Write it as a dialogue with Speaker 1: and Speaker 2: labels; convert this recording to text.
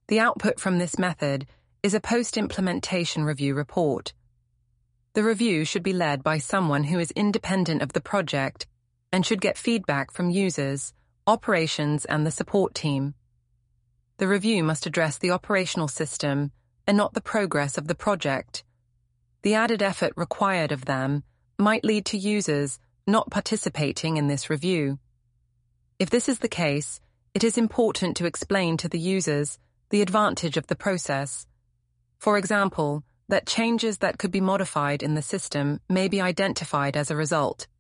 Speaker 1: The output from this method is a post-implementation review report. The review should be led by someone who is independent of the project and should get feedback from users, operations, and the support team. The review must address the operational system and not the progress of the project. The added effort required of them might lead to users not participating in this review. If this is the case, it is important to explain to the users the advantage of the process. For example, that changes that could be modified in the system may be identified as a result.